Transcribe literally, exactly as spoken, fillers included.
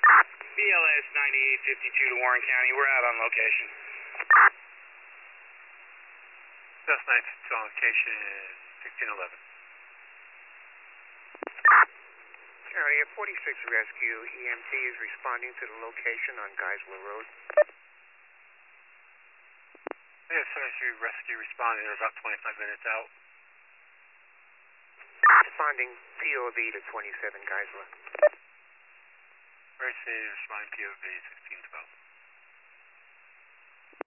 B L S ninety-eight fifty-two to Warren County. We're out on location. That's nine fifty-two on location, sixteen eleven. County, a forty-six rescue E M T is responding to the location on Geisler Road. Yeah, seventy-three rescue responding. They're about twenty-five minutes out. Responding P O V to twenty-seven Geisler. Emergency responding P O V sixteen twelve.